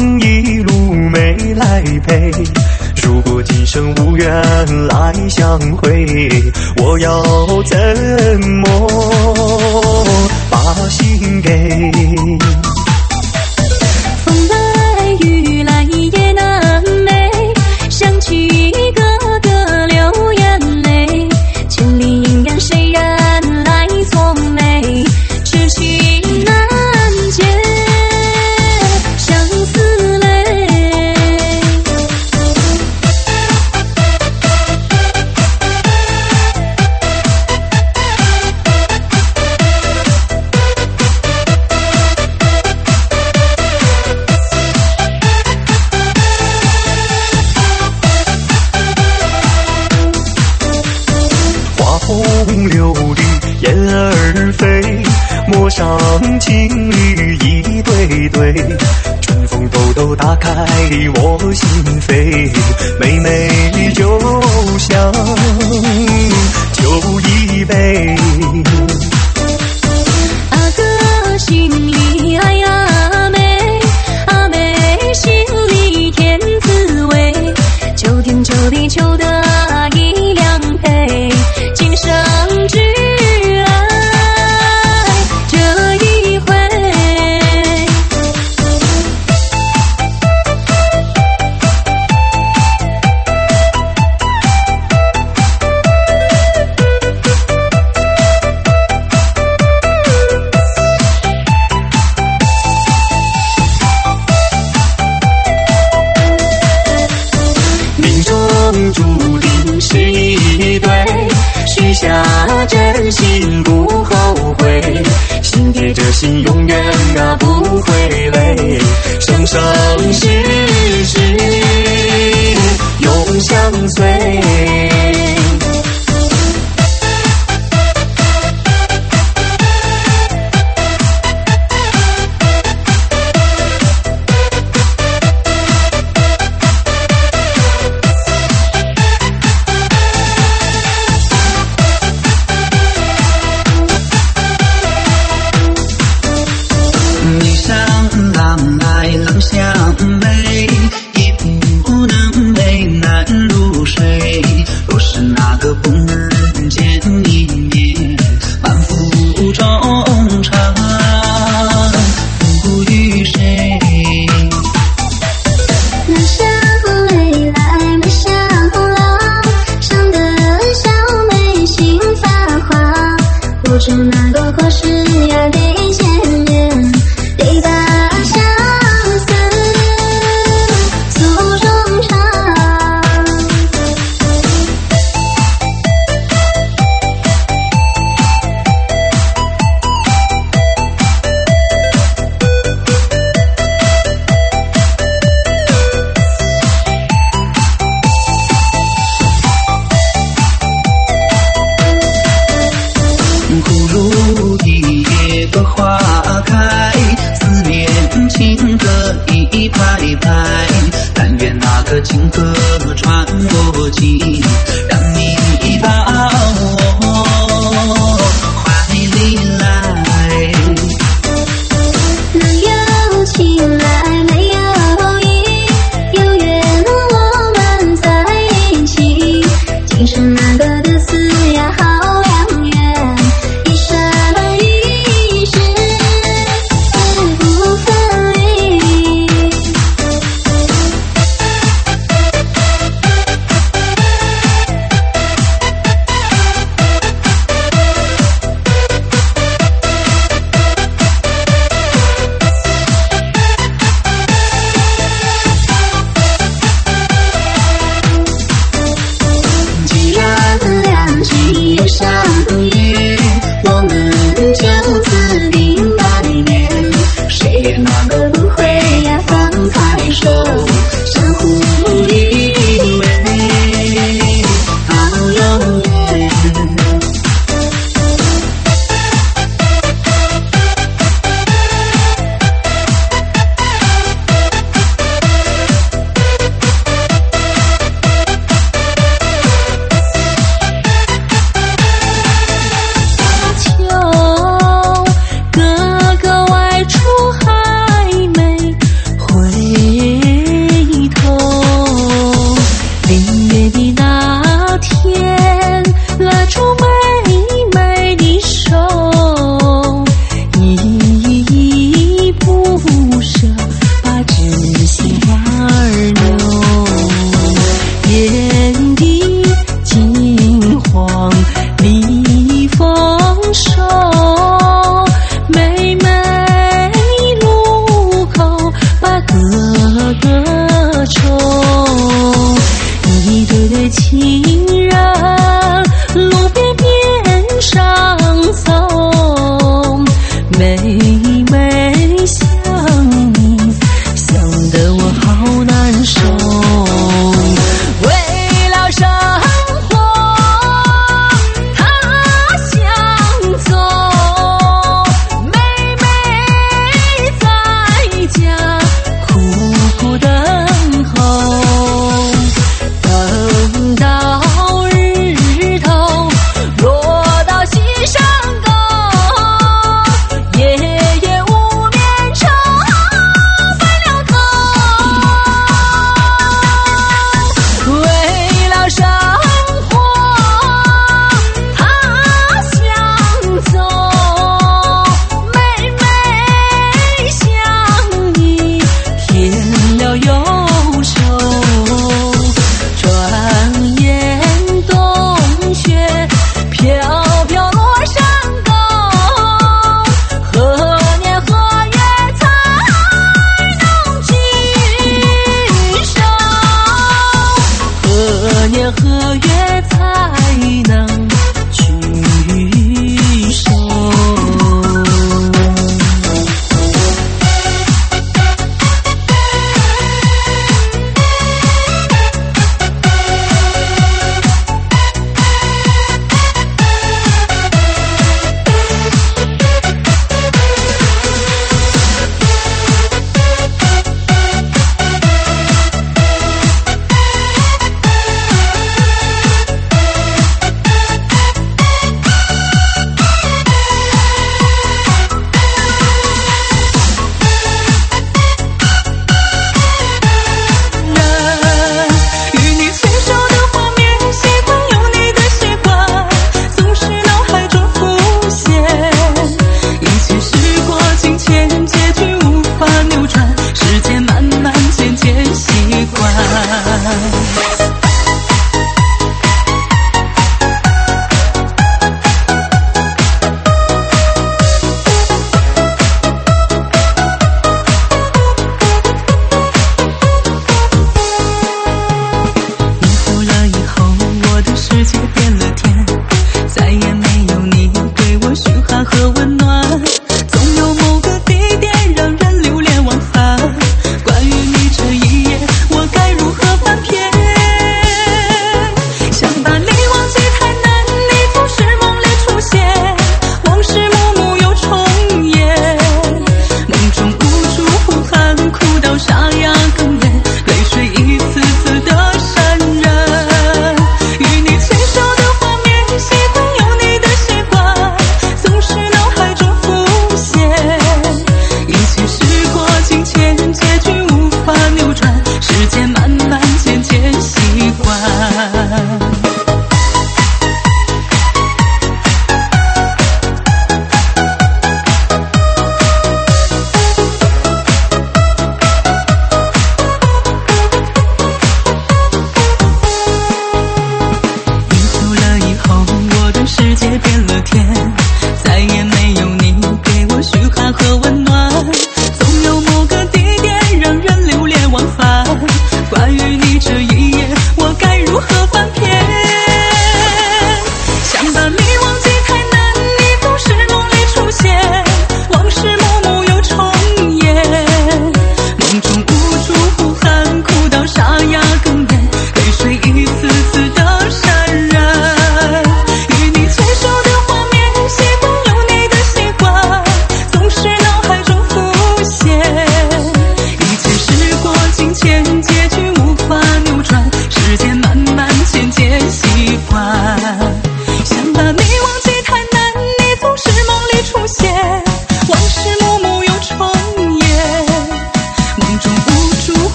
一路没来陪。如果今生无缘来相会，我要怎么把心给？ 风来雨来也难寐，想起哥哥流眼泪，千里姻缘谁人来作媒？痴心难解相思泪。 风流里雁儿飞，陌上情侣一对对，春风抖抖打开我心扉，妹妹就像酒一杯。 阿哥心里爱阿妹，阿妹心里甜滋味，求天求地求得一良配，今生只爱这一回。 命中注定是一对，许下真心不后悔，心贴着心永远不会累，生生世世永相随。 女上郎来郎相媚，一不能为难入水。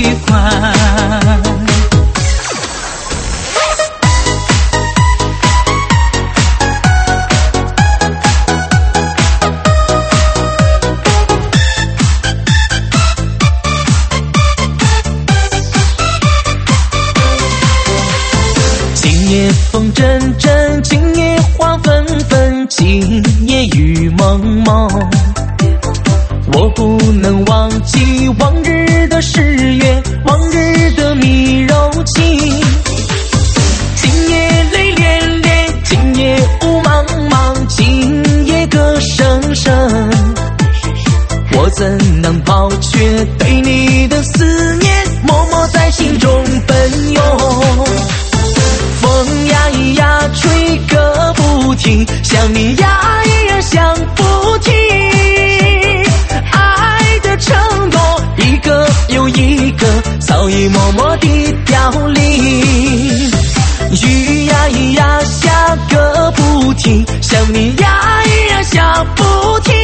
快。 今夜风阵阵，今夜花纷纷，今夜雨蒙蒙。我不能忘记往日的誓约，往日的蜜柔情。今夜泪涟涟，今夜雾茫茫，今夜歌声声。我怎能抛却对你的思念，默默在心中奔涌。风呀呀吹个不停，想你呀呀想不停。爱的承诺一个又一个，早已默默地凋零。雨呀呀下个不停，想你呀呀想不停。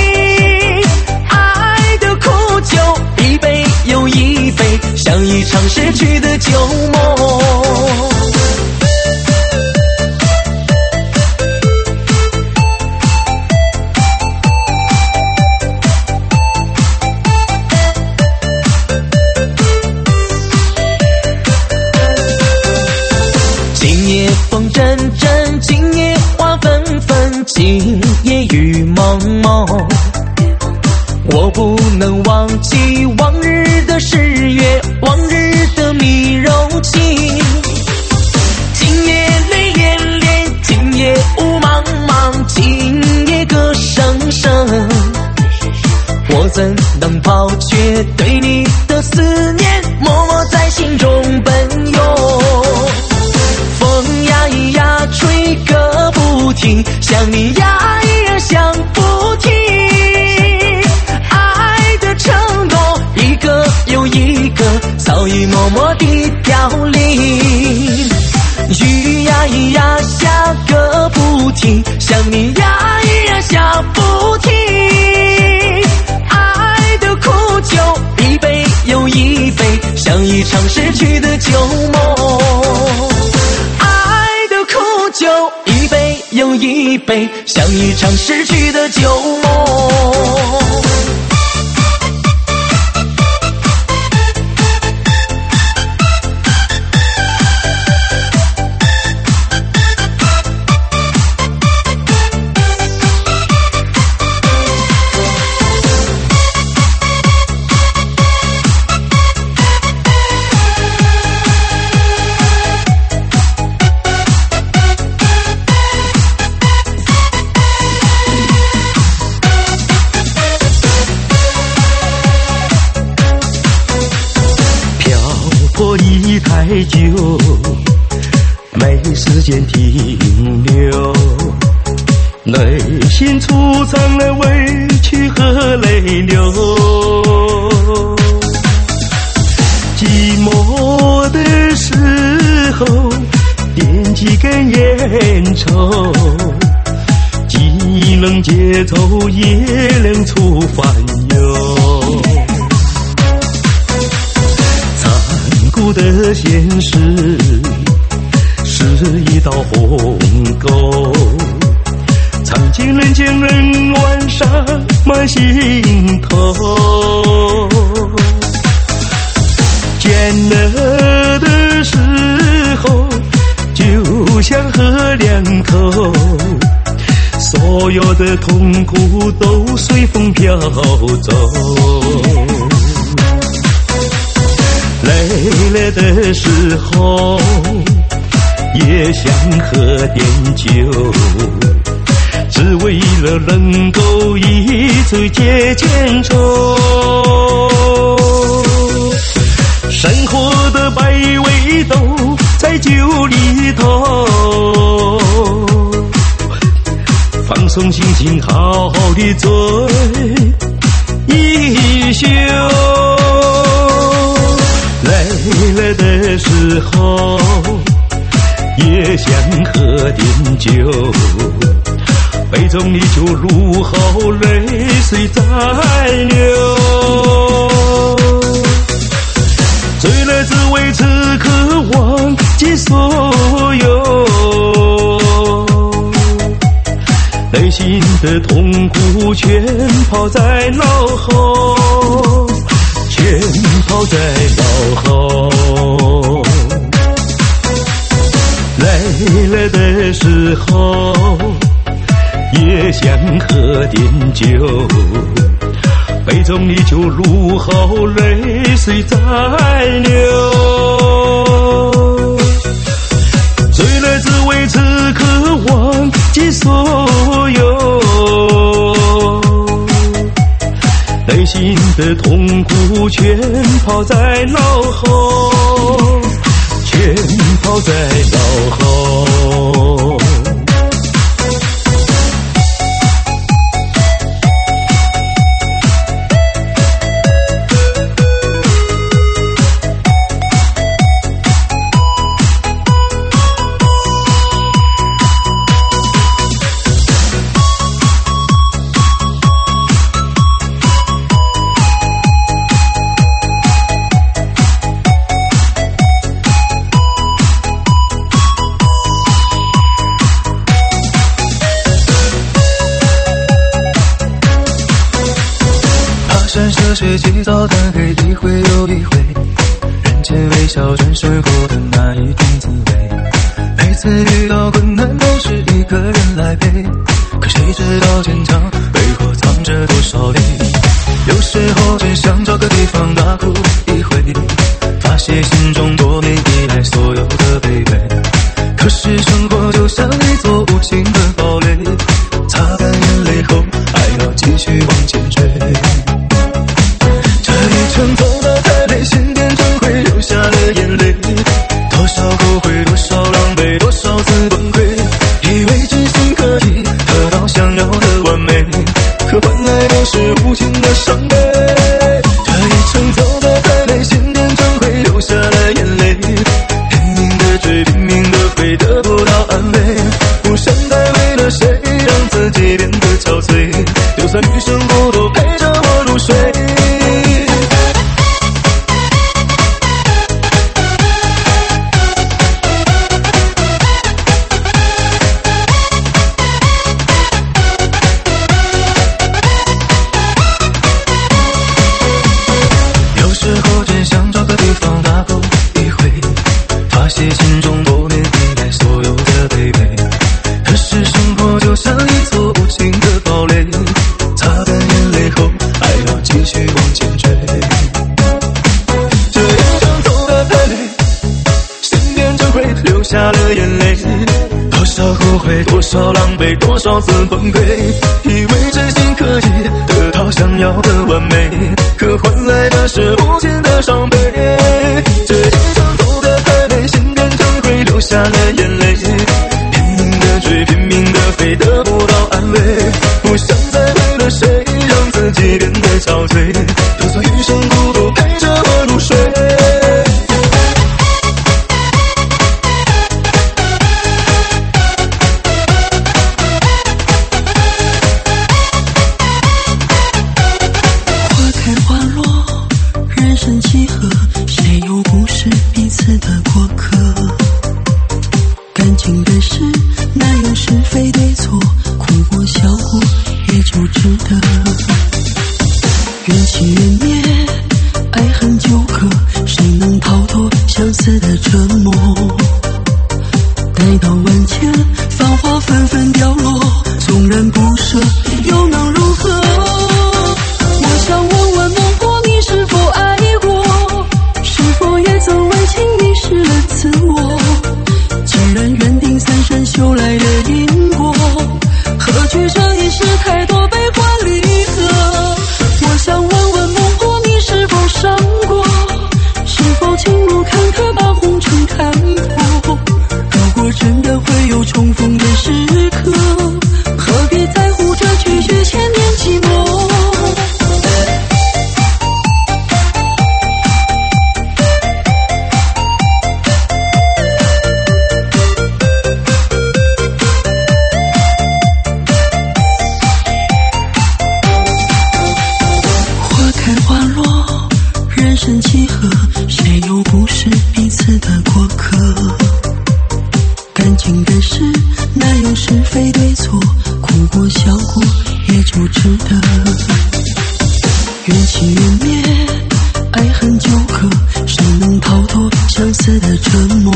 爱的苦酒一杯又一杯，像一场逝去的旧梦。今夜风阵阵，今夜花纷纷，今夜雨蒙蒙。我不能忘记往日的誓约，往日的蜜柔情。今夜泪涟涟，今夜雾茫茫，今夜歌声声。我怎能抛却对你的思念，默默在心中奔涌。风呀呀吹个不停，想你呀呀想不停。爱的承诺一个又一个，早已默默地凋零。雨呀呀下个不停，想你呀呀想不停。爱的苦酒一杯又一杯，像一场逝去的旧梦。酒一杯又一杯，像一场逝去的旧梦。太久，没时间停留，内心储藏了委屈和泪流。寂寞的时候，点几根烟抽，既能解愁，也能除烦忧。残酷的现实是一道鸿沟，尝尽人间冷暖沙满心头。倦了的时候，就像河两头，所有的痛苦都随风飘走。累了的时候，也想喝点酒，只为了能够一次解千愁。生活的百味都在酒里头，放松心情，好好地醉一宿。累了的时候，也想喝点酒，杯中的酒入喉，泪水在流。 了只为此刻忘记所有，内心的痛苦全抛在脑后，全抛在脑后。累了的时候也想喝点酒，杯中的酒入喉，泪水在流。醉了只为此刻忘记所有，内心的痛苦全抛在脑后，全抛在脑后。 水起早贪黑，一回又一回，人间微笑转身后的那一种滋味。每次遇到困难都是一个人来背，可谁知道坚强背后藏着多少泪。有时候只想找个地方大哭一回，发泄心中多年以来所有的卑微。可是生活就像一座无情的堡垒，擦干眼泪后还要继续往前追。走得太累，心变成灰，流下了眼泪。多少后悔，多少狼狈，多少次崩溃。以为真心可以得到想要的完美，可换来的是无情的伤悲。这一程走得太累，心变成灰，流下了眼泪。拼命的追，拼命的飞，得不到安慰。不想再为了谁让自己变得憔悴，就算余生孤独陪着我入睡。心中多年以来所有的卑微，可是生活就像一座无情的堡垒，擦干眼泪后还要继续往前追。这一场走得太累，心变成灰，流下了眼泪。多少后悔，多少狼狈，多少次崩溃。以为真心可以得到想要的完美，可换来的是无情的伤悲。这一场走得太累，心流下了眼泪，拼命的追，拼命的飞，得不到安慰。不想再为了谁让自己变得憔悴，就算余生孤独陪着我入睡。 花开花落，人生几何，谁又不是彼此的过客？ 次的过客。感情的事哪有是非对错，哭过笑过也就值得。缘起缘灭，爱恨纠葛，谁能逃脱相思的折磨？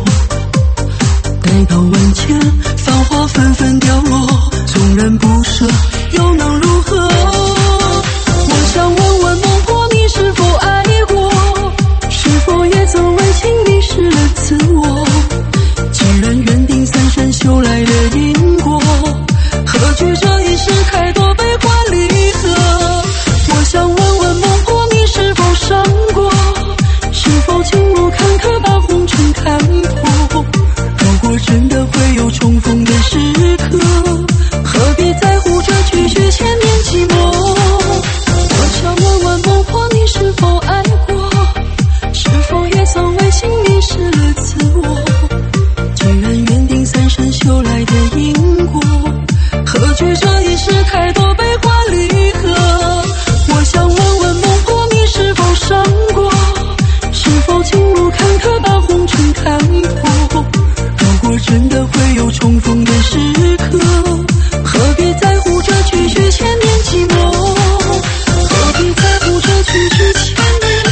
待到万千繁华纷纷凋落，纵然不舍又能如何？我想问问孟婆，你是否爱过？是否也曾为情迷失了自我？既然缘定三生修来的因果，何惧这一世太多悲欢离合？我想问问孟婆，你是否伤过？是否情路坎坷把红尘看破？如果真的会有重逢的时刻，何必在乎这句句千年寂寞？我想问问孟婆，你是否爱过？是否也曾为情迷失了自我？既然缘定三生修来的因果，何惧这一世太多悲欢离合？我想问问孟婆，你是否伤过？是否情路坎坷把红尘看破？如果真的会有重逢的时刻，何必在乎这句句千年寂寞？何必在乎这句句千年？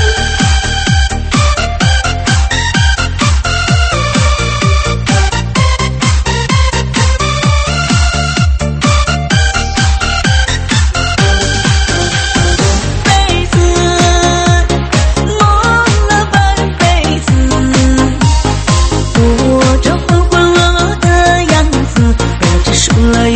辈子梦了半辈子，我这浑浑噩噩的样子，背着书了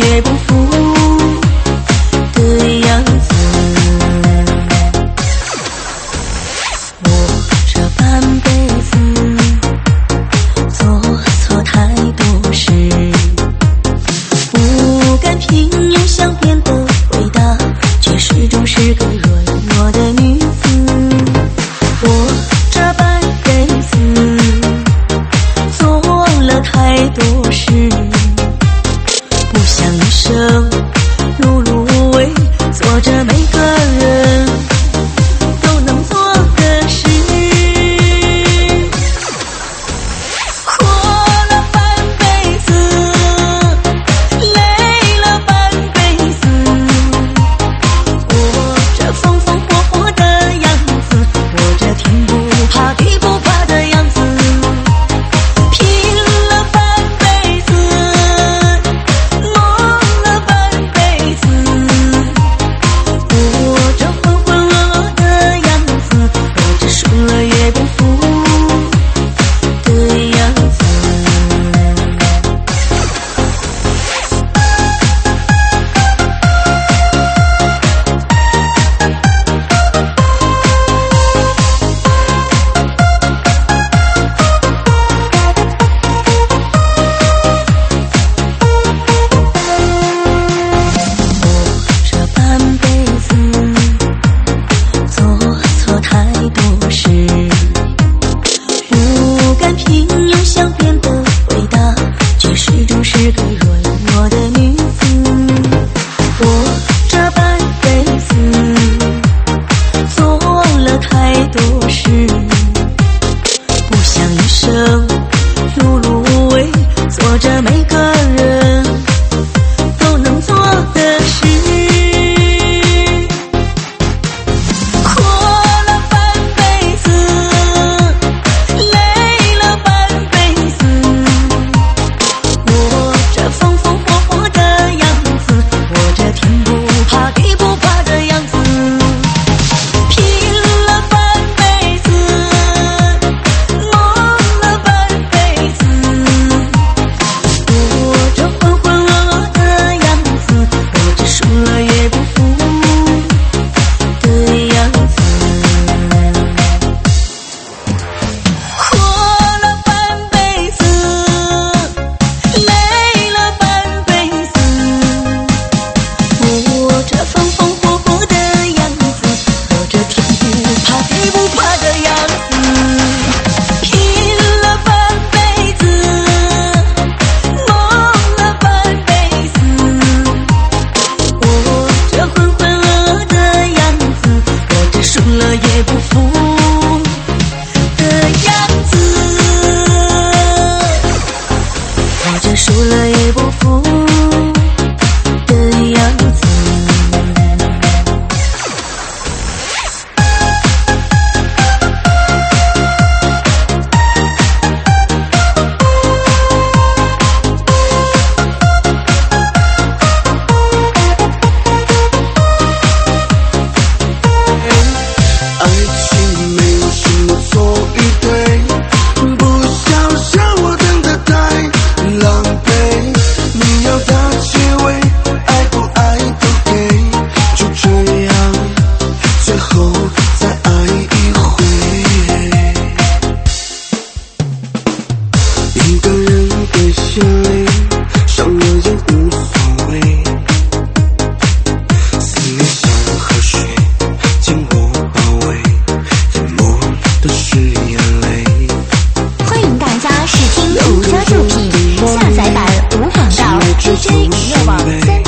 泪。 欢迎大家试听独家作品，下载版无广告 DJ 娱乐网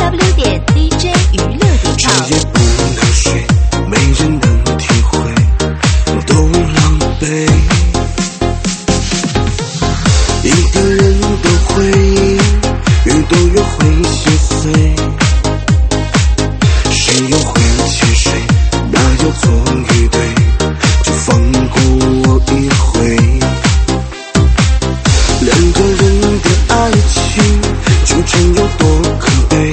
3w.dj娱乐.com。 这夜不能睡，没人能体会，我都狼狈。一个人的回忆，越多越会心碎。谁又会欠谁？哪有错与对？就放过我一回。两个人的爱情纠缠有多可悲？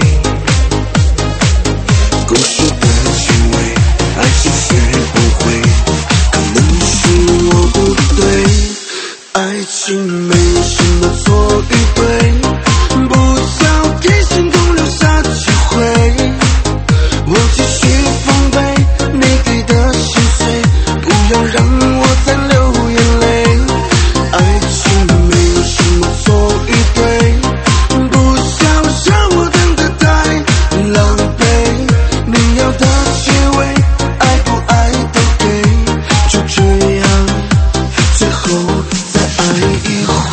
故事的结尾，还是学不会。可能是我不对，爱情没有什么错与对，不要给心中留下机会。我继续奉陪你给的心碎，不要让我再流眼泪。爱情没有什么错与对，不要让我等得太狼狈。你要的结尾，爱不爱都给，就这样，最后再爱一回。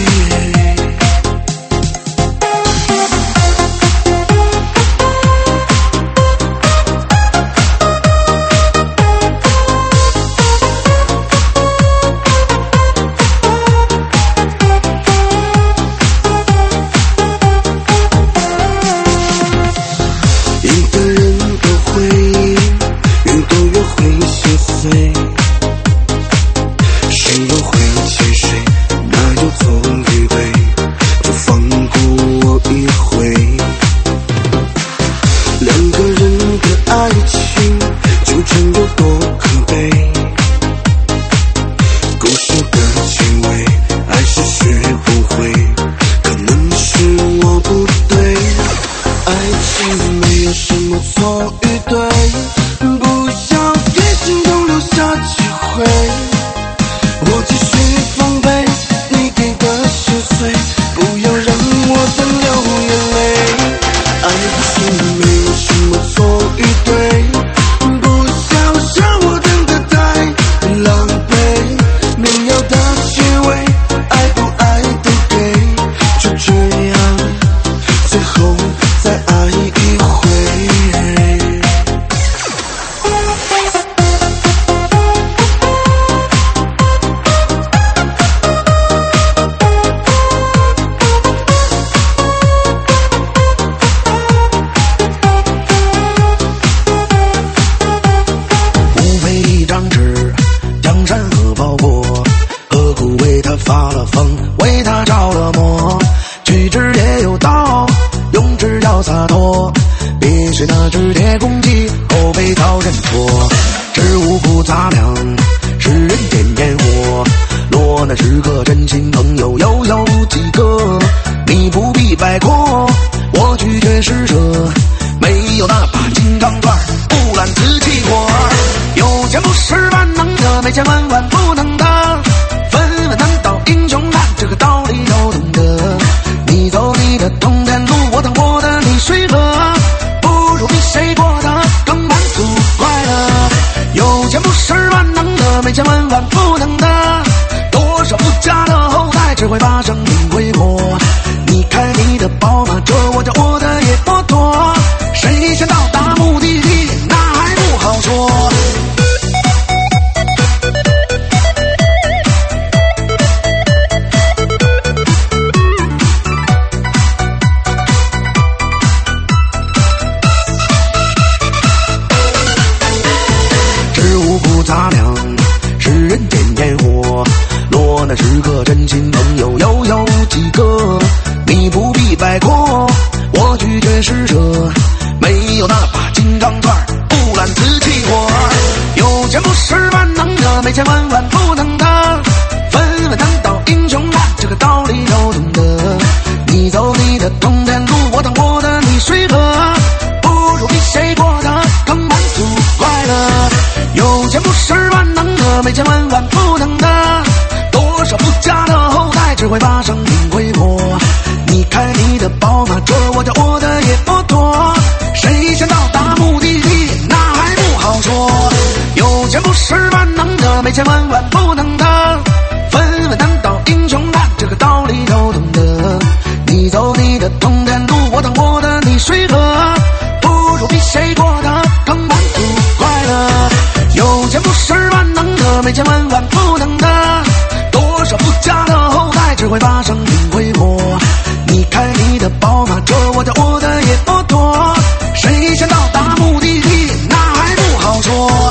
一个人的回忆，越多越会心碎。谁又会欠谁？哪有错与对？就放过我一回。两个人的爱情纠缠有多可悲？故事的结尾，还是学不会。可能是我不对，爱情没有什么错与对，不要给心中留下机会。我继续奉陪你给的心碎，不要让我再流眼泪。爱情没有什么错与对，不要让我等得太狼狈。你要的结尾，爱不爱都给，就这样，最后再爱一回。不配一张纸，江山和包裹，何苦为他发了疯，为他着了魔？举止也有道，用纸要洒脱，别学那只铁公鸡，后背遭人戳。知无故杂粮，世人间烟火，落难时刻真心朋友又有几个？你不必摆阔，我拒绝施舍，没有那把金刚钻，不揽瓷器活。有钱不是万能的，没钱万万不能的。分文难倒英雄汉，这个道理都懂得。你走你的通天路，我趟我的泥水河，不如比谁过得更满足快乐。有钱不是万能的，没钱万万不能的。多少富家的后代只会把生命挥霍。你开你的宝马车，我叫我的野摩托。谁先到达目的地，那还不好说。知无故杂粮，世人间烟火，落难时刻真心朋友又有几个？你不必摆阔，我拒绝施舍，没有那把金刚钻，不揽瓷器活。有钱不是万能的，没钱万万不能的。分文难倒英雄汉，这个道理都懂得。你走你的通天路，我趟我的泥水河，不如比谁过得更满足快乐。有钱不是万能的，没钱万万不能的。多少富家的后代只会把生命挥霍。你开你的宝马车，我叫我的野摩托。谁先到达目的地，那还不好说。有钱不是万能的，没钱万万不能的。 会把生命挥霍。你开你的宝马车，我叫我的野骆驼，谁先到达目的地，那还不好说。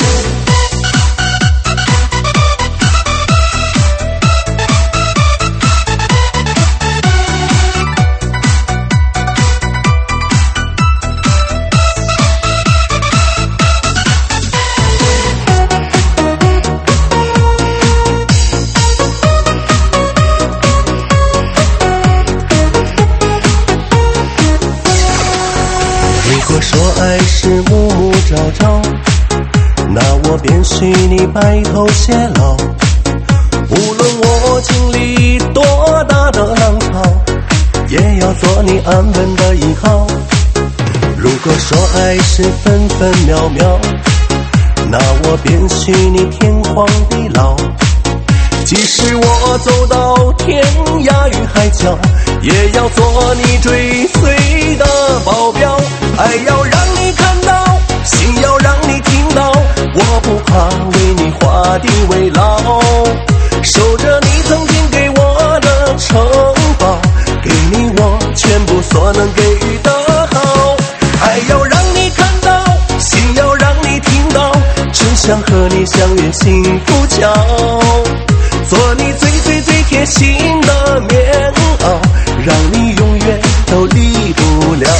说爱是暮暮朝朝，那我便许你白头偕老。无论我经历多大的浪潮，也要做你安稳的依靠。如果说爱是分分秒秒，那我便许你天荒地老。即使我走到天涯与海角，也要做你追随的保镖。爱要让你看到，心要让你听到，我不怕为你画地为牢，守着你曾经给我的城堡，给你我全部所能给予的好。爱要让你看到，心要让你听到，只想和你相约幸福桥，做你最最最贴心的棉袄，让你永远都离不了。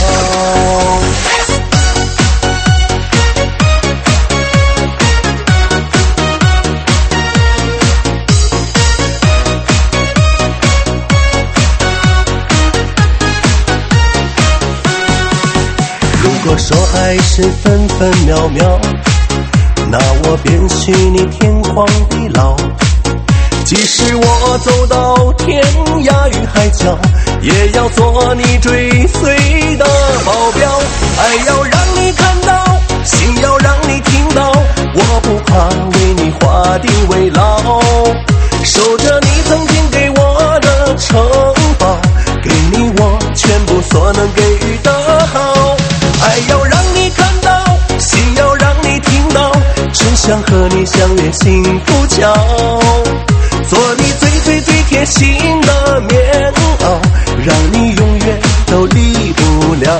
如果说爱是分分秒秒，那我便许你天荒地老。即使我走到天涯与海角，也要做你追随的保镖。爱要让你看到，心要让你听到，我不怕为你画地为牢，守着你曾经给我的城堡，给你我全部所能给予的好。爱要让你看到，心要让你听到，只想和你相约幸福桥，做你最最最贴心的棉袄，让你永远都离不了。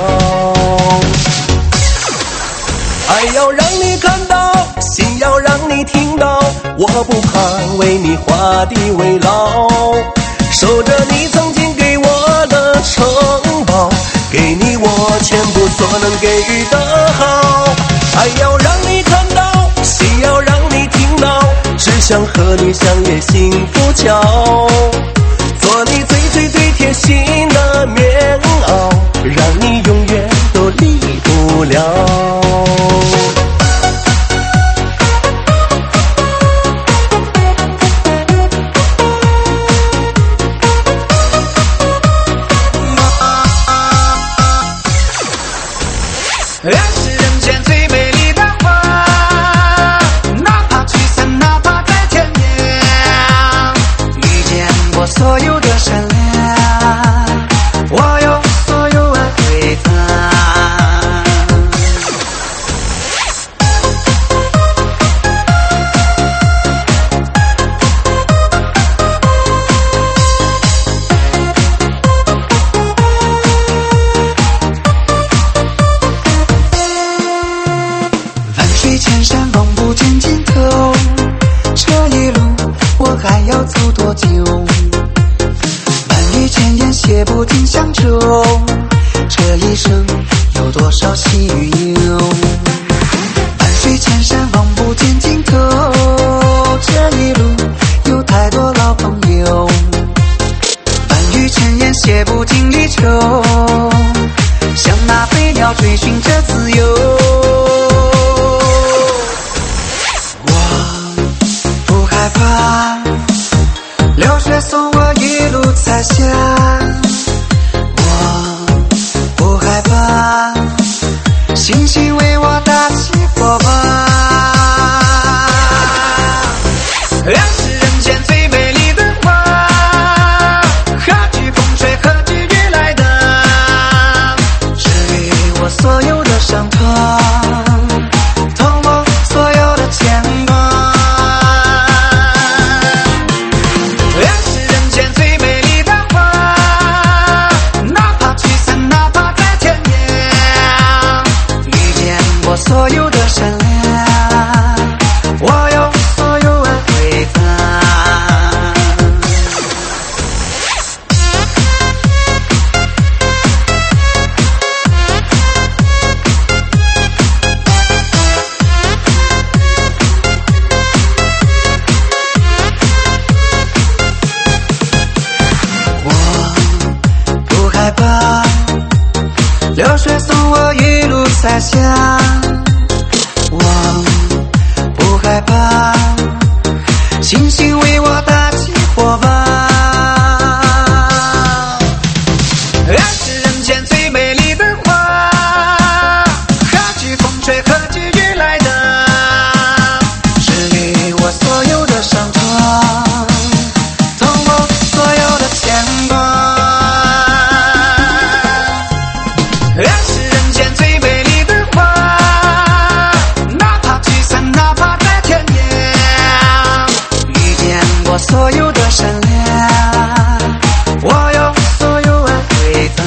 爱要让你看到，心要让你听到，我不怕为你画地为牢，守着你曾经给我的城堡，给你我全部所能给予的好。爱要让你看到，心要让你听到，只想和你相约幸福桥，做你最最最贴心的棉袄，让你永远都离不了。 爱是人间最美丽的花，哪怕聚散，哪怕在天涯，遇见我所有的善良，我有所有爱回答。千山望不见尽头，这一路我还要走多久？万语千言写不尽乡愁，这一生有多少喜与忧？万水千山望不见尽头，这一路有太多老朋友。万语千言写不尽离愁，像那飞鸟追寻着自由。害怕流水送我一路彩霞，我不害怕星星为我打起火把。 洒下，我不害怕，星星为我打起火把。爱是人间最美丽的花，何惧风吹，何惧雨来的，是给我所有的伤痛，懂我所有的牵挂。爱是人间最美丽的花，哪怕聚散，哪怕在天涯，遇见我所有的善良，我有所有爱回答。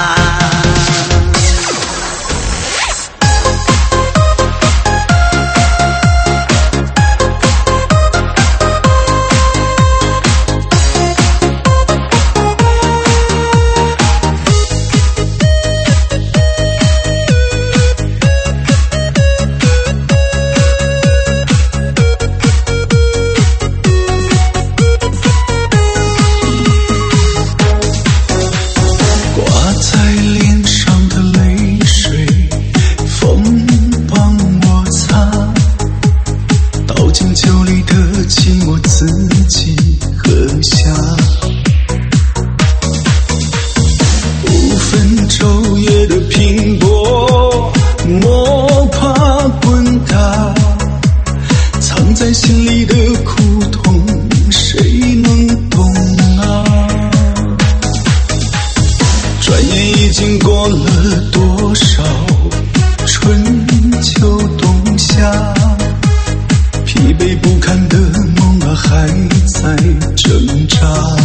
挂在脸上的泪水，风帮我擦，倒进酒里的寂寞自己喝下。不分昼夜的拼搏，摸爬滚打，藏在心里的苦痛，谁能懂啊？转眼已经过了多少春秋冬夏，疲惫不堪的梦啊还在挣扎。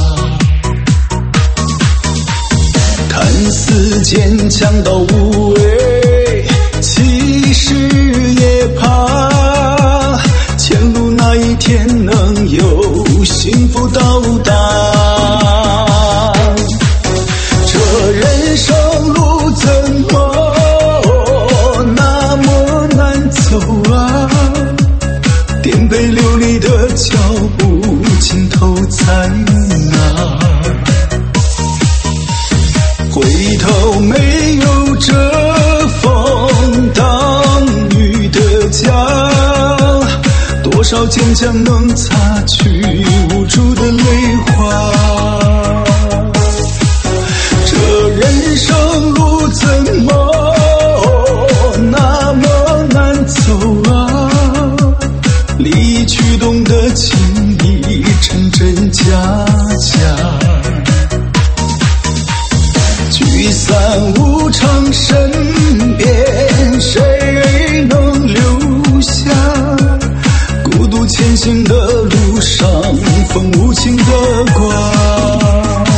看似坚强到无畏，其实也怕前路那一天能有幸福到达。这人生路怎么那么难走啊？颠沛流离的脚步，尽头在哪？回头没有这风挡雨的家，多少坚强能擦去无助的泪花。这人生路怎么那么难走啊？离去懂得情谊真真假假，聚散无常身边谁能留下？孤独前行的路上，风无情的刮。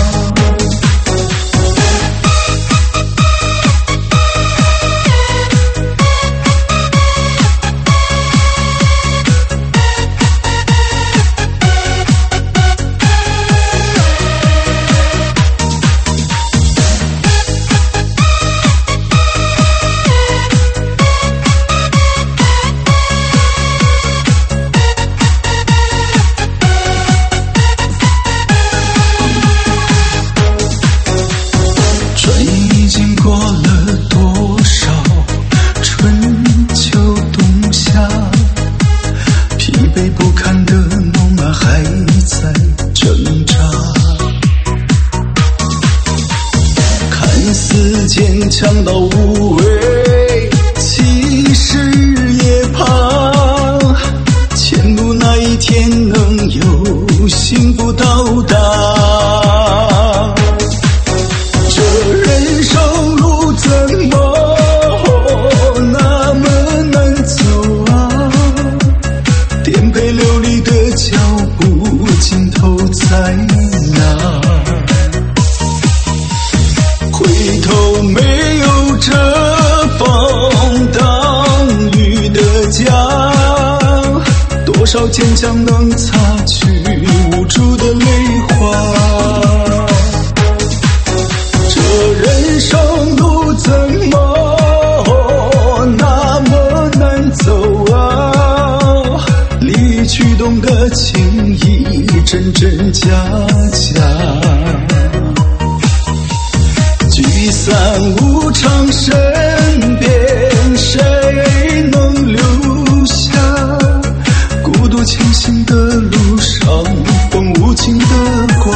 坚强到无畏，其实也怕前路那一天能有幸福到达。这人生路怎么那么难走啊？颠沛流离的脚步，尽头在哪？回头没有这风挡雨的家，多少坚强能擦去无助的泪花。这人生路怎么那么难走啊？离去懂得情谊真真假假，聚散无常身边谁能留下？孤独前行的路上，风无情的刮。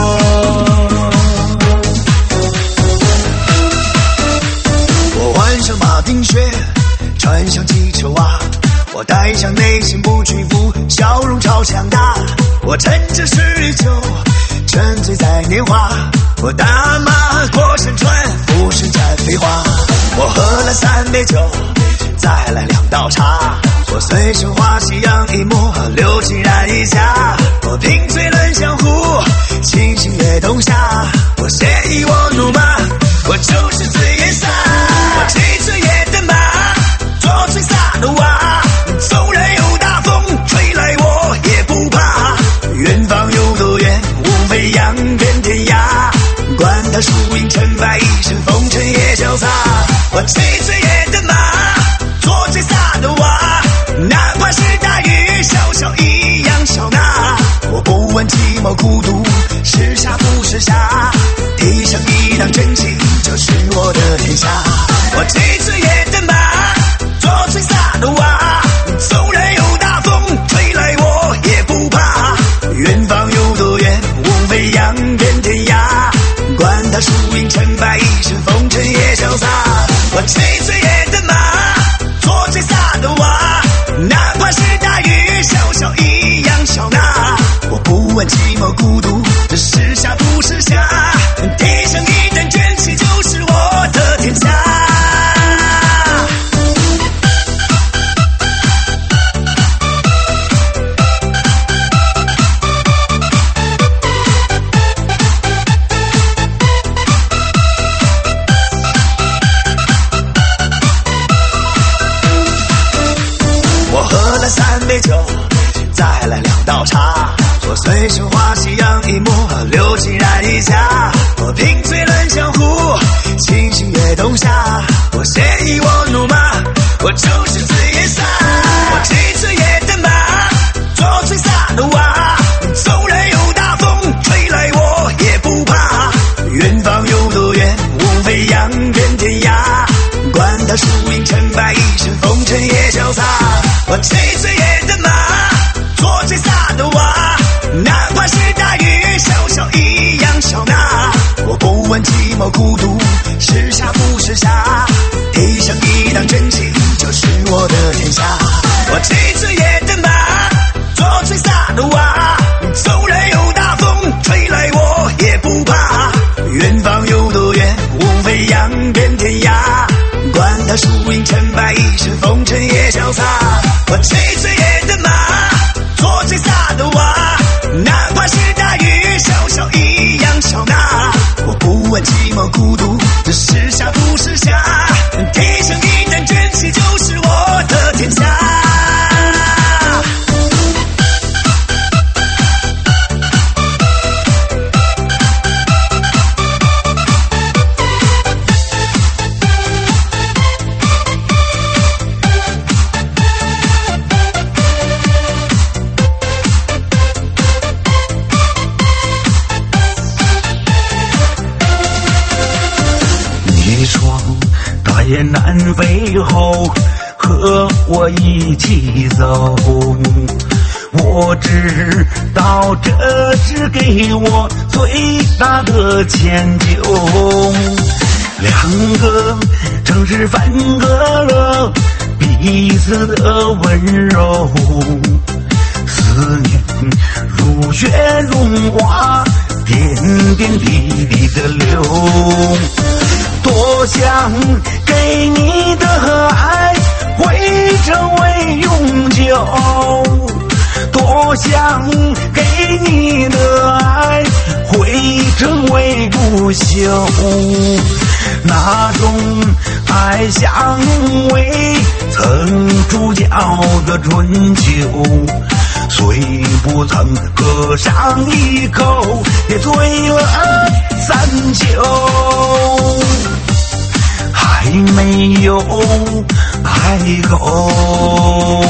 我换上马丁靴，穿上机车袜，我带上内心不屈服，笑容超强大。我趁着19，沉醉在年华。我大马过山川，俯视着飞花。我喝了3杯酒，再来2道茶。我随身画西洋一抹，流尽染一家。我凭醉论江湖，清醒越冬夏。我写意我怒马，我就是醉眼煞。我骑着野的马，做最飒的娃。纵然有大风吹来，我也不怕。远方有多远，无非扬遍天涯。管他输赢成败，一身风尘也潇洒。我骑着野的马，做最飒的娃。哪怕是大雨，小小一样笑纳。我不问寂寞孤独，是傻不是傻。地上一辆真情，就是我的天下。我骑着野的马，做最飒的娃。纵然有大风吹来，我也不怕。远方有多远，无非扬遍天涯。管他输赢成败，一身风尘也潇洒。我骑着野的马，做最飒的娃。哪怕是大雨，小小一样笑纳。我不问寂寞孤独，这是傻不是瞎。地上一旦卷起，就是我的天下。我喝了3杯酒，再来2道茶。我随身画西洋一抹，流尽染一家。我凭醉论江湖，清醒越冬夏。我写意我怒马，我就是醉眼煞。我骑着野的马，做最飒的娃。纵然有大风吹来，我也不怕。远方有多远，无非扬遍天涯。管他输赢成败，一身风尘也潇洒。我骑着野的马，做最飒的娃。哪怕是大雨，小小一样笑纳。我不问寂寞孤独，是傻不是傻。地上一辆真情，就是我的天下。我骑着野的马，做最飒的娃。纵然有大风吹来，我也不怕。远方有多远，无非扬遍天涯。管他输赢成败，一身风尘也潇洒。我骑着野的马，做最飒的娃。哪怕是大雨，小小一样笑纳。我不问寂寞孤独，这是傻不是瞎。地上一旦卷起，就是我的天下。 雁南飞后，和我一起走。我知道这是给我最大的迁就。2个城市分隔了彼此的温柔，思念如雪如花，点点滴滴的流。多想给你的爱会成为永久，多想给你的爱会成为不朽。那种爱像未曾煮搅的春秋，虽不曾喝上一口，也醉了3秋。还没有开口。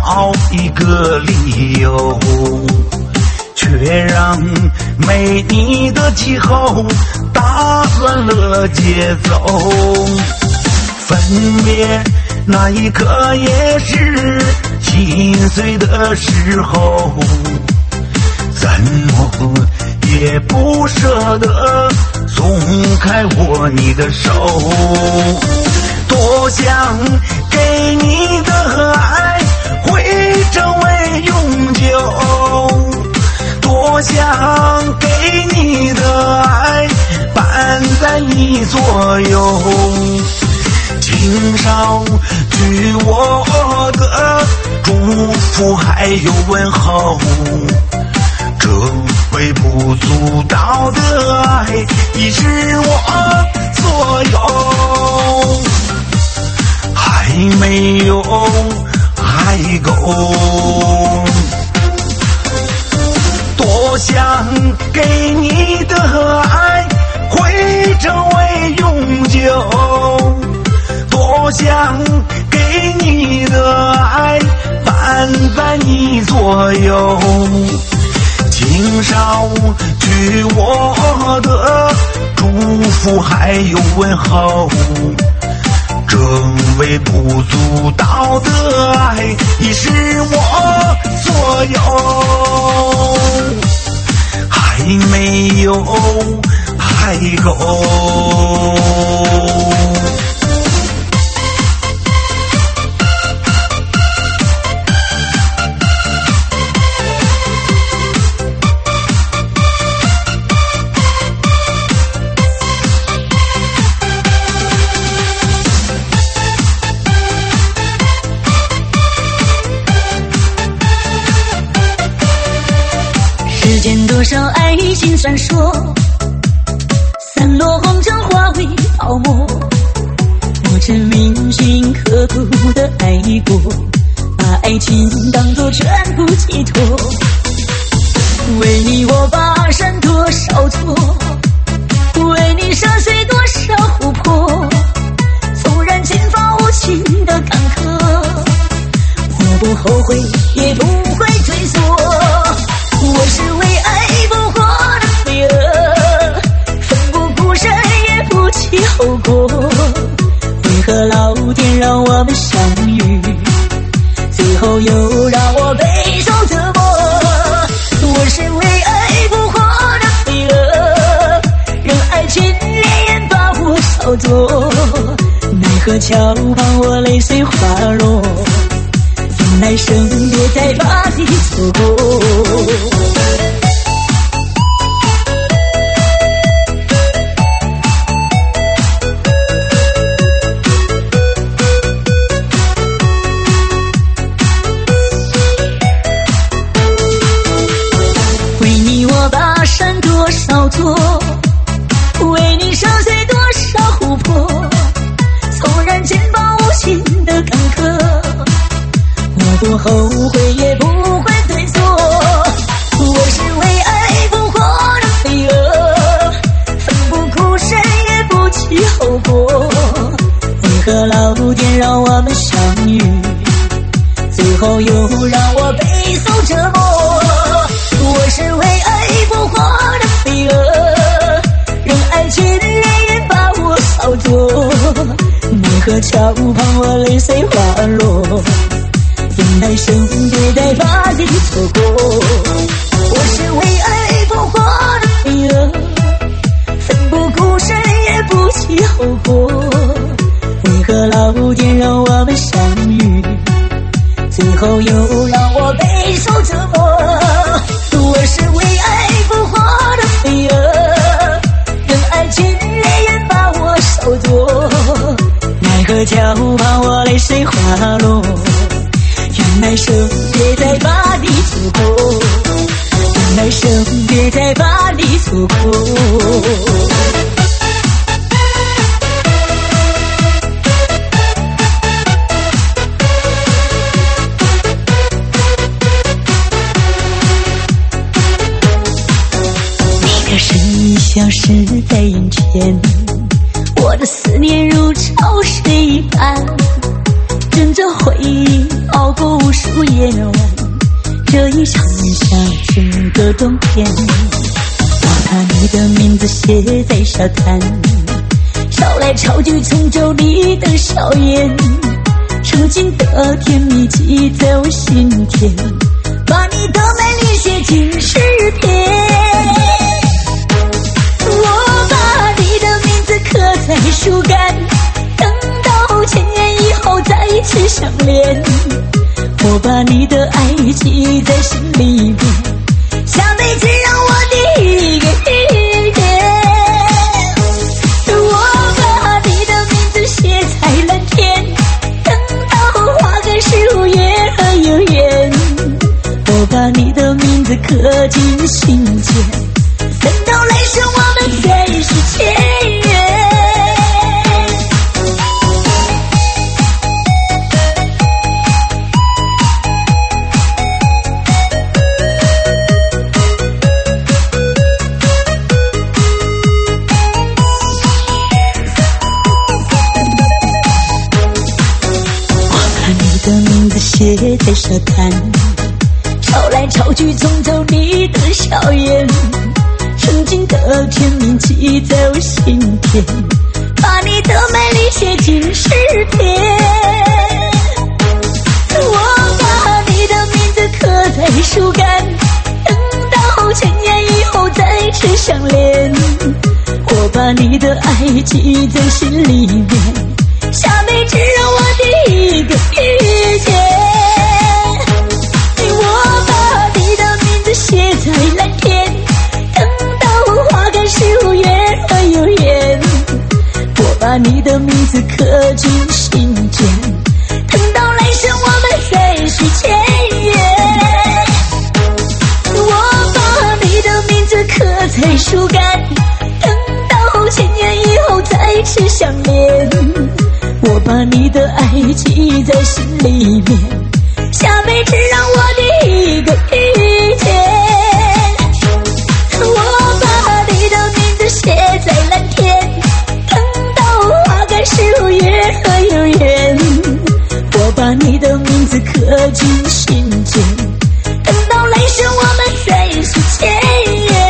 找一个理由，却让没你的气候打乱了节奏。分别那一刻也是心碎的时候，怎么也不舍得松开你的手。多想给你的爱会成为永久，多想给你的爱伴在你左右。请捎去我的祝福还有问候，这微不足道的爱已是我所有，还没有还够。多想给你的爱会成为永久，多想给你的爱伴在你左右。请捎去我的祝福还有问候，这微不足道的爱已是我所有，还没有还够。 世间多少爱情闪烁，散落红尘化为泡沫。我曾铭心刻骨的爱过，把爱情当作全部寄托。为你我跋山多少错，为你涉水多少湖泊。纵然前方无情的坎坷，我不后悔也不会退缩。我是为爱不活的飞蛾，奋不顾身也不计后果。为何老天让我们相遇，最后又让我备受折磨？我是为爱不活的飞蛾，任爱情烈焰把我烧灼。奈何桥旁我泪水滑落，愿来生别再把你错过。为你我跋山多少座，为你涉水多少湖泊。纵然前方无情的坎坷，我不后悔也不会退缩。我是为爱不活的飞蛾，奋不顾身也不计后果。为何老天让我们相遇，最后又让我备受折磨？我是为爱不活的飞蛾，任爱情烈焰把我烧灼。奈何桥旁我泪水滑落，愿来生别再把你错过。我是为爱不活的飞蛾，奋不顾身也不计后果。为何老天让我们相遇，最后又让我备受折磨？我是为爱不活的飞蛾，任爱情烈焰把我烧灼。奈何桥旁我泪水滑落，愿来生别再把你错过，愿来生别再把你错过。消失在眼前，我的思念如潮水一般， 枕着回忆熬过无数夜晚，这一场下整个冬天。我把你的名字写在沙滩，捎来捎去从酒里的硝烟，曾经的甜蜜记在我心田，把你的美丽写进诗篇。我把你的名字刻在树干，等到千年以后再次相恋。我把你的爱记在心里面，下辈子让我第一个遇见。我把你的名字写在蓝天，等到花开时无言和有缘。我把你的名字刻进心间，等到来生我们再续前缘。写在沙滩，捎来捎去从酒里的硝烟，曾经的甜蜜记在我心田，把你的美丽写进诗篇。我把你的名字刻在树干，等到千年以后再次相恋。我把你的爱记在心里面，下辈子让我第一个遇见。我把你的名字写在蓝天，等到花开时无言和有缘。我把你的名字刻进心间，等到来生我们再续前缘。我把你的名字刻在树干，等到千年以后再次相恋。我把你的爱记在心里面，下辈子让我第一个遇见。我把你的名字写在蓝天，等到花开时无言和有缘。我把你的名字刻进心间，等到来生我们再续前缘。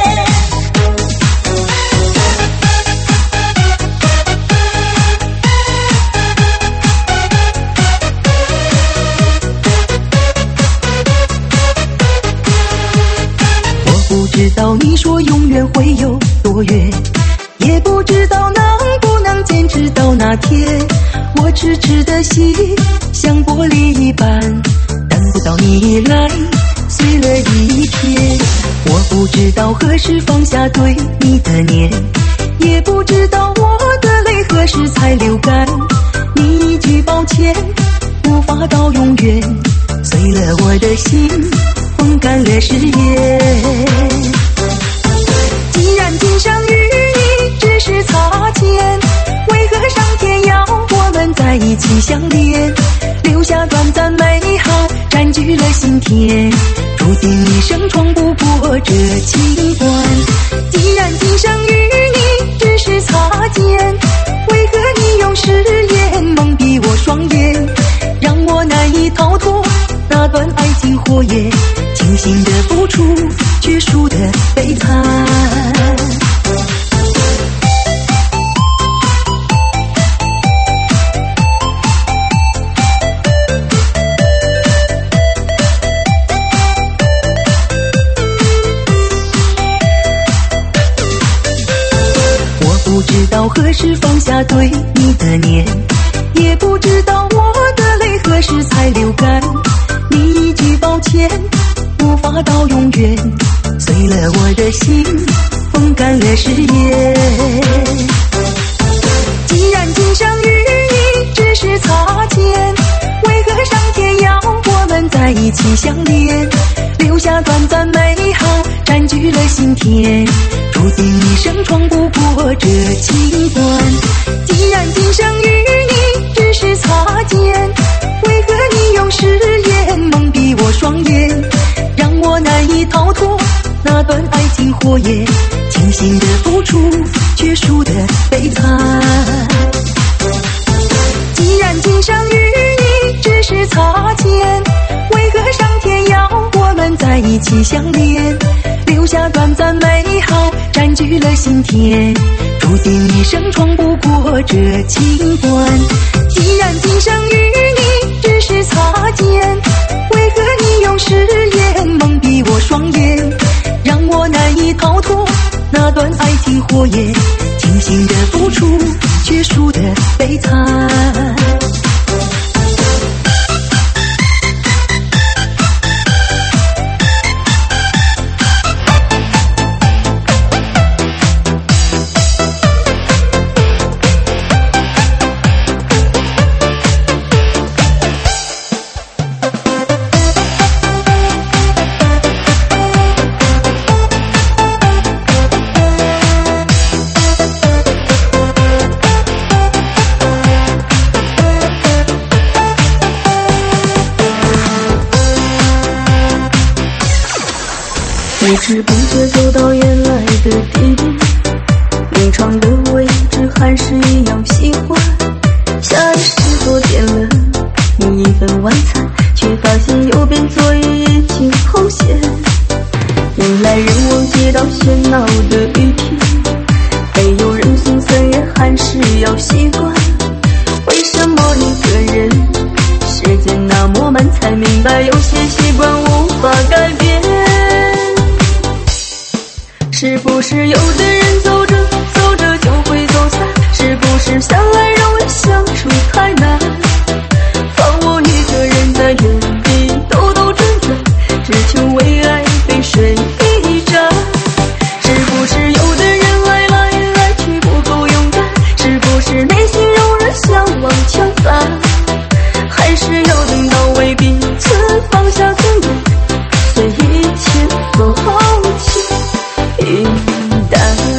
不知道你说永远会有多远，也不知道能不能坚持到那天。我痴痴的心像玻璃一般，等不到你来，碎了一片。我不知道何时放下对你的念，也不知道我的泪何时才流干。你一句抱歉，无法到永远，碎了我的心，风干了誓言。既然今生与你只是擦肩，为何上天要我们在一起相连？留下短暂美好，占据了心田，注定一生闯不过这情关。既然今生与你只是擦肩，为何你用誓言蒙蔽我双眼，让我难以逃脱那段爱情火焰？清醒的付出，却输得悲惨。我不知道何时放下对你的念，也不知道我的泪何时才流干。你一句抱歉，无法到永远，碎了我的心，风干了誓言。既然今生与你只是擦肩，为何上天要我们在一起相连？留下短暂美好，占据了心田，注定一生闯不过这情关。既然今生与你只是擦肩，为何你用誓言蒙蔽我双眼，让我难以逃脱那段爱情火焰？清醒的付出，却输得悲惨。既然今生与起相恋，留下短暂美好，占据了心田。注定一生闯不过这情关。既然今生与你只是擦肩，为何你用誓言蒙蔽我双眼，让我难以逃脱那段爱情火焰？精心的付出，却输得悲惨。不知不觉走到原来的地点，明窗的位置还是一样喜欢。下意识多点了你一份晚餐，却发现右边座椅已经空闲。人来人往街道喧闹的雨天，没有人送伞也还是要习惯。为什么一个人时间那么慢，才明白有些习惯无法改变。是不是有的人走着走着就会走散？是不是相爱容易相处太难？放我一个人在原地兜兜转转，只求为爱被水一战。是不是有的人来来来去不够勇敢？是不是内心柔软向往强散？还是要等到为彼此放下尊严，随一切放弃云淡。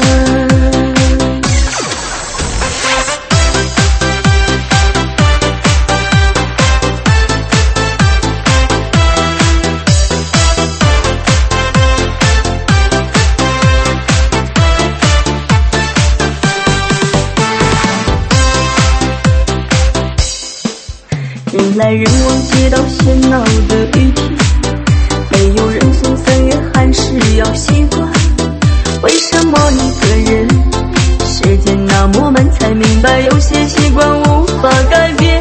人来人往街道喧闹的雨天，没有人送伞也还是要习惯。为什么一个人时间那么慢，才明白有些习惯无法改变？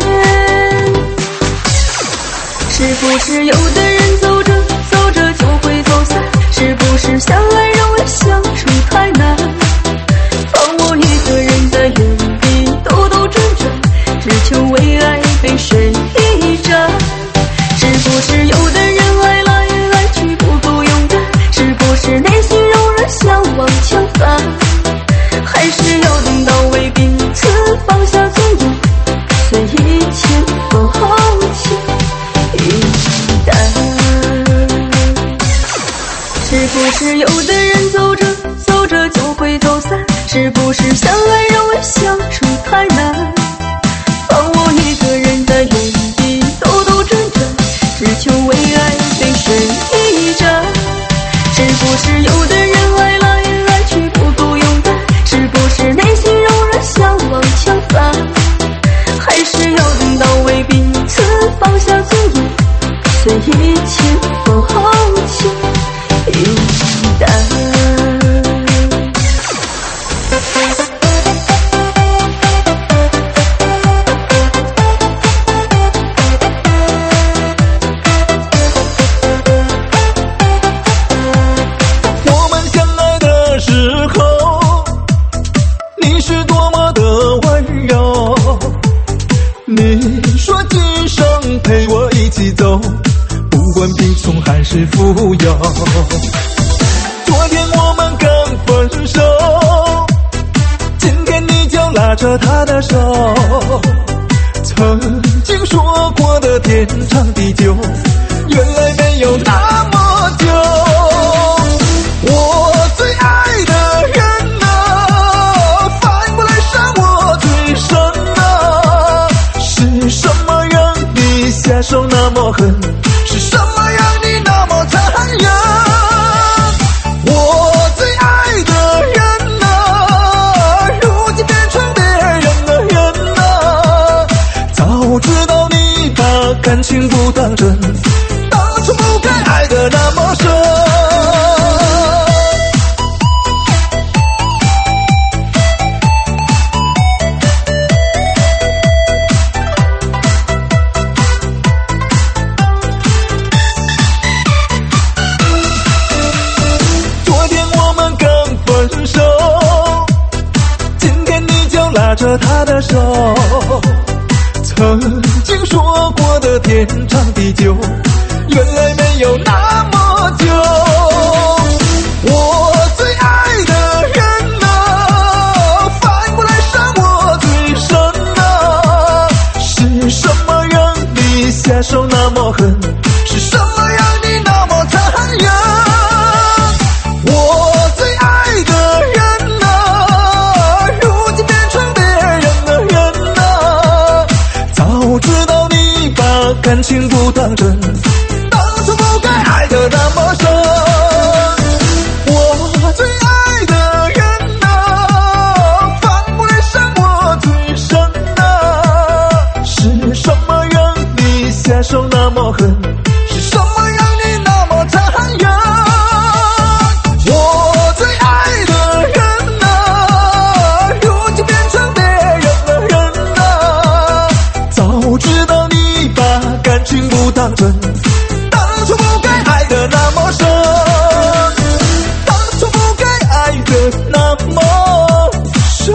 是不是有的人走着走着就会走散？是不是相爱容易相处太难？放我一个人在原地兜兜转转，只求为爱被水一战。是不是有的人来来来去不够勇敢？是不是内心柔软向往强散？还是要等到为彼此放下尊严，随一切放弃云淡。是不是有的人走着走着就会走散？是不是相爱容易相处太难？放我一个人在原地兜兜转转，只求为爱被水一战。是不是有的人来来来去不够勇敢？是不是内心柔软向往强散？还是要等到为彼此放下尊严，随一切放弃云淡。 陪我一起走，不管贫穷还是富有。昨天我们刚分手，今天你就拉着他的手。曾经说过的天长地久，原来没有那么久。我最爱的人啊，反过来伤我最深啊，是什么让你下手那么狠？是什么让你那么残忍？我最爱的人啊，如今变成别人的人啊， 着他的手，曾经说过的天长地久，原来没有那么久。我最爱的人啊，反过来伤我最深啊，是什么让你下手那么狠？是什么让你那么残忍？我最爱的人啊，如今变成别人的人啊，早知道你把感情不当真，当初不该爱得那么深。我最爱的人啊，反过来伤我最深啊，是什么让你下手那么狠？是什么让你那么残忍？我最爱的人啊，如今变成别人的人啊，早知道你把感情不当真，当初不该爱得那么深，当初不该爱得那么深。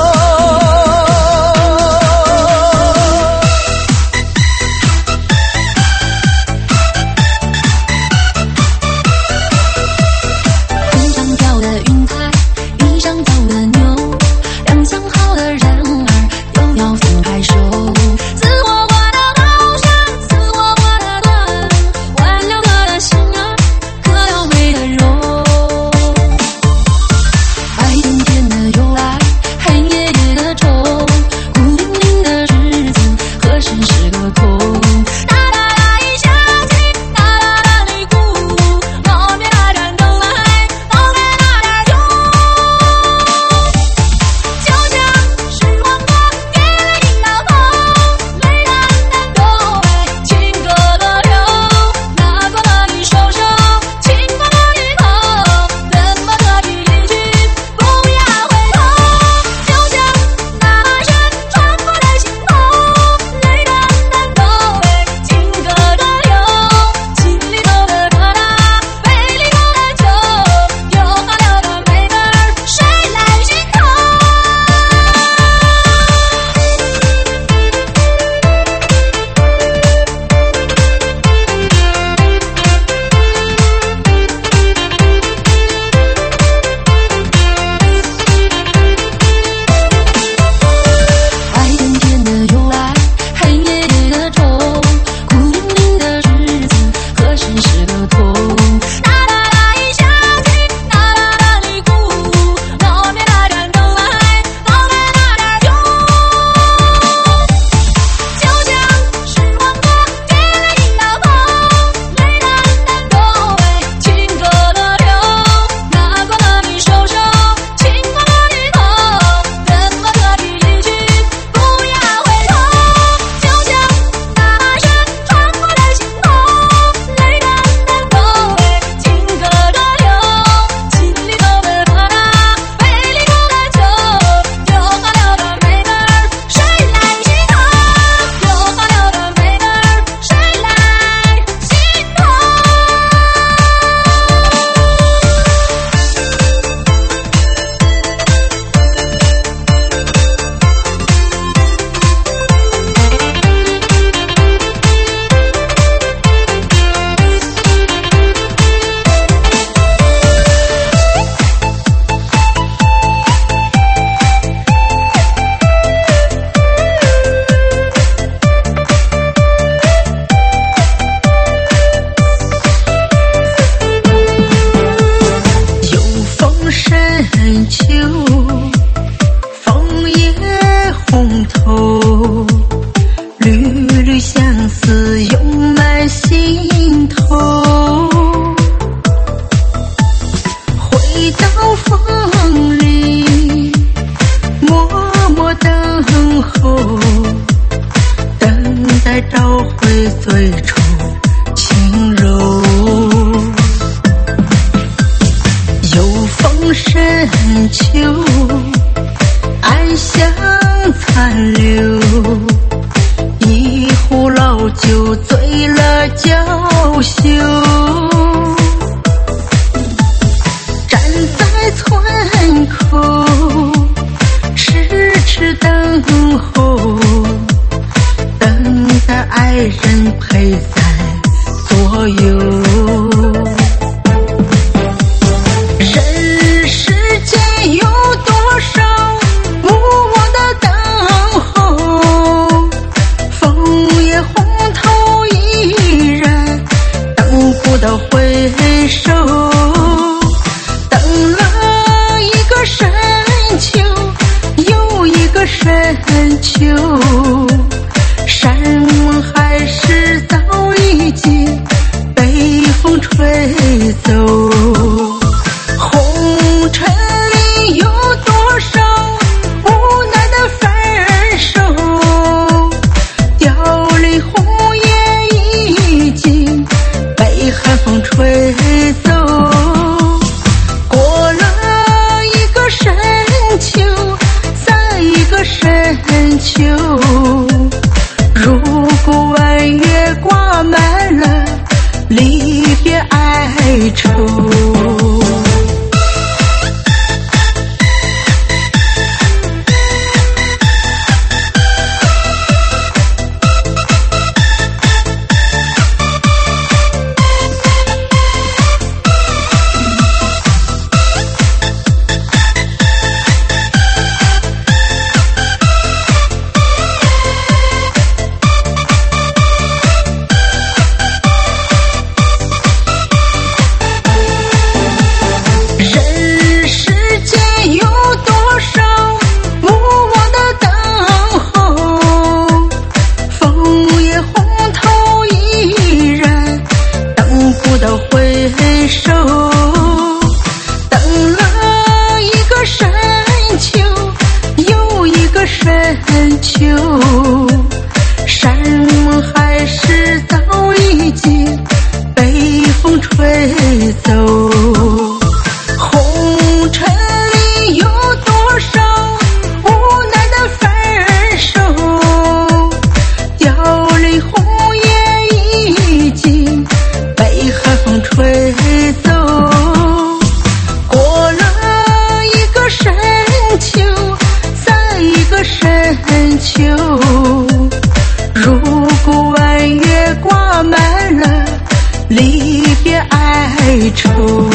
天上飘的云彩，地上走的牛，两相好的人儿又要分开手。死活过的高山，死活过的断，换了他的心儿，可要没得容。白天天的又来，黑夜夜的愁，孤零零的日子，何时是个空？哒哒哒一响起，哒哒哒你哭，我别把盏灯来，都给那点忧。就像时光过，给了你那风，泪淡淡都为情歌的流。拿过了你手手，亲过了一口，怎么可以离去，不要回头。就像那山穿过的心头，泪淡淡都为情歌的流。心里头的疙瘩，杯里头的酒，又好了的美味儿，谁来心头？白天天的又来，黑夜夜的愁，孤零零的日子，何时是个空？哒哒哒一响起，哒哒哒你哭，我别把盏灯来，都给那点忧。就像时光过，给了你那风，泪淡淡都为情歌的流。拿过了你手手，亲过了一口，怎么可以离去，不要回头。就像那山穿过的心头，泪淡淡都为情歌的流。心里头的疙瘩，杯里头的酒，又好了的美味儿，谁来心头？又好了的美味儿，谁来心头？ 又逢深秋，枫叶红透，缕缕相思涌满心头。回到风里，默默等候，等待找回最初轻柔。又逢深秋，暗香残留，一壶老酒醉了娇羞。站在村口，痴痴等有。人世间有多少无望的等候，枫叶红透依然等不到回首，等了一个深秋又一个深秋，山盟海誓早已经被风吹走。红尘里有多少无奈的分手，凋零红叶已经被寒风吹走。过了一个深秋，再一个深秋，如果弯月挂满了离别哀愁。深秋，山盟海誓早已经被风吹走。红尘里有多少无奈的分手，凋零红叶已经被寒风吹走。过了一个深秋，再一个深秋，如果弯月挂满了离别哀愁。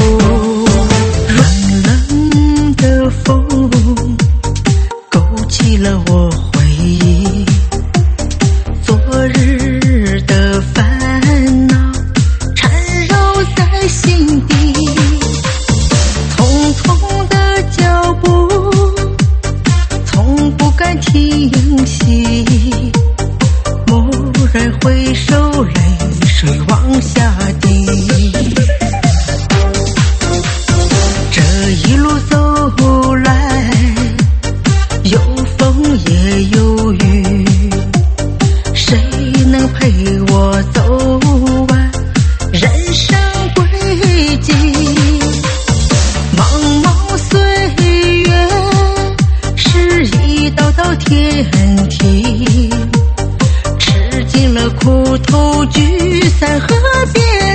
冷冷的风勾起了我回忆，昨日的烦恼缠绕在心底，匆匆的脚步从不敢停息，蓦然回首，泪水往下滴。这一路走来，有风也有雨，谁能陪我走完人生轨迹？茫茫岁月是一道道天梯，吃尽了苦头聚散和别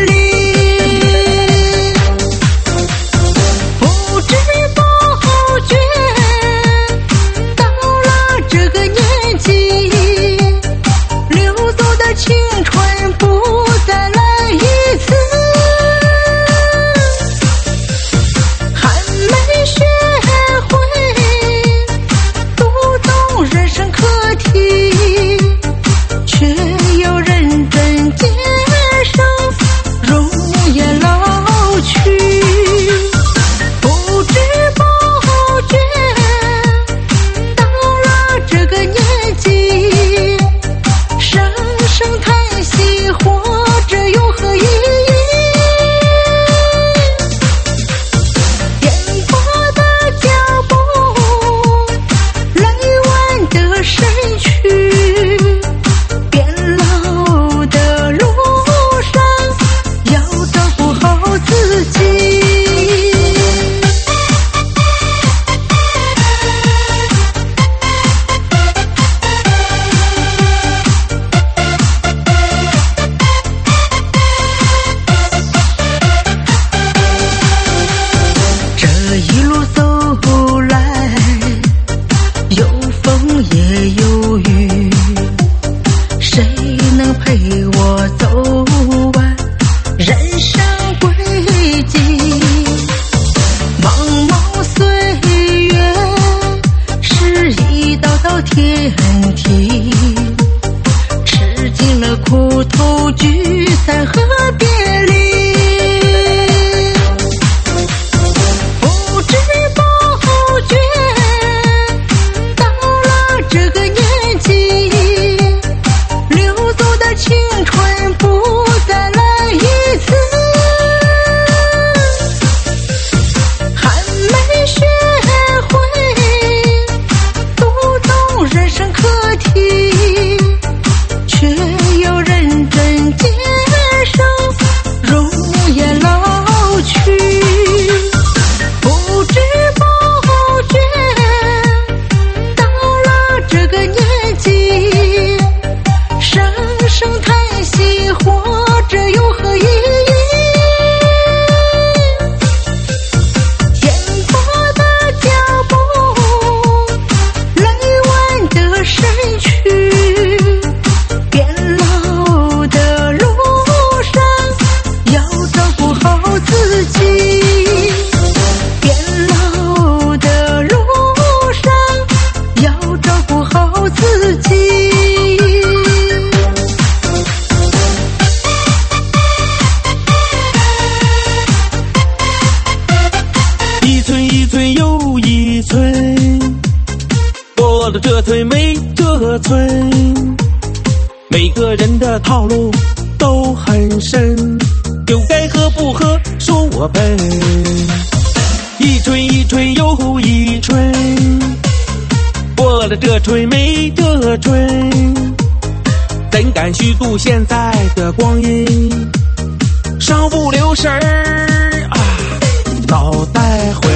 寸一寸又一寸，过了这寸没这寸，每个人的套路都很深，就该喝不喝说我笨。一寸一寸又一寸，过了这寸没这寸，怎敢虚度现在的光阴？稍不留神儿啊，脑袋昏。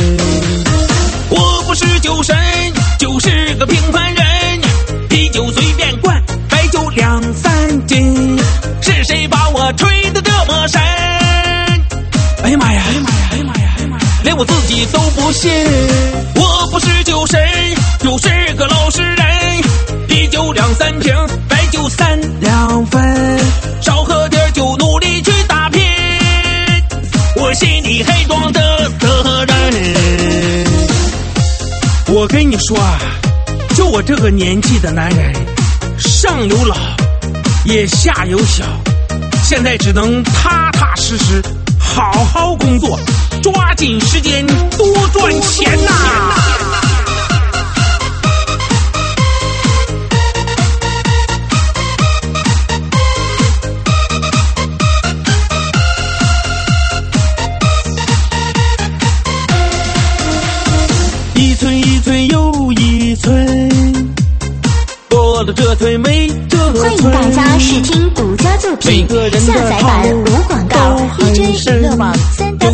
我不是酒神，就是个平凡人，啤酒随便灌，白酒2、3斤，是谁把我吹得这么深？哎呀妈呀，哎呀妈呀，哎呀妈呀，哎呀妈呀，连我自己都不信。我不是酒神，就是个老实人，啤酒2、3瓶，白酒3、2分，少喝点酒，努力去打拼，我心里还装着责任。我跟你说啊，就我这个年纪的男人，上有老也下有小，现在只能踏踏实实好好工作，抓紧时间多赚钱呐！一寸一寸又一寸，过了这寸没这寸。 欢迎大家试听独家作品，下载版无广告 ，DJ 娱乐网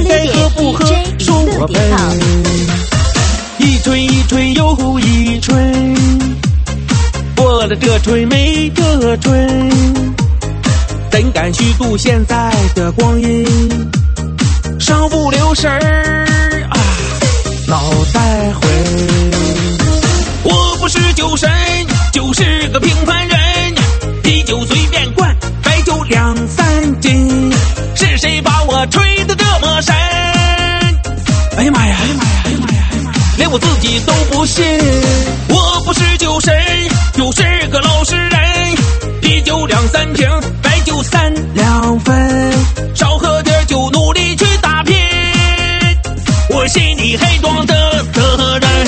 3w.dj娱乐.com。 一寸一寸又一寸，过了这寸没这寸，怎敢虚度现在的光阴？稍不留神儿啊，脑袋昏。我不是酒神，就是个平凡人，啤酒随便灌，白酒2、3斤，是谁把我吹得这么深？哎呀妈呀，哎呀妈呀，哎呀妈呀，哎呀妈呀，连我自己都不信。我不是酒神，就是个老实人，啤酒2、3瓶，白酒3、2分，少喝点酒，努力去打拼，我心里还装着责任。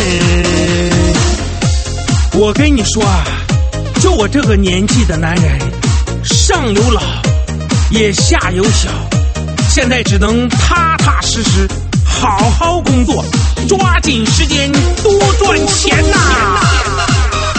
我跟你说啊，就我这个年纪的男人，上有老也下有小，现在只能踏踏实实好好工作，抓紧时间多赚钱呐！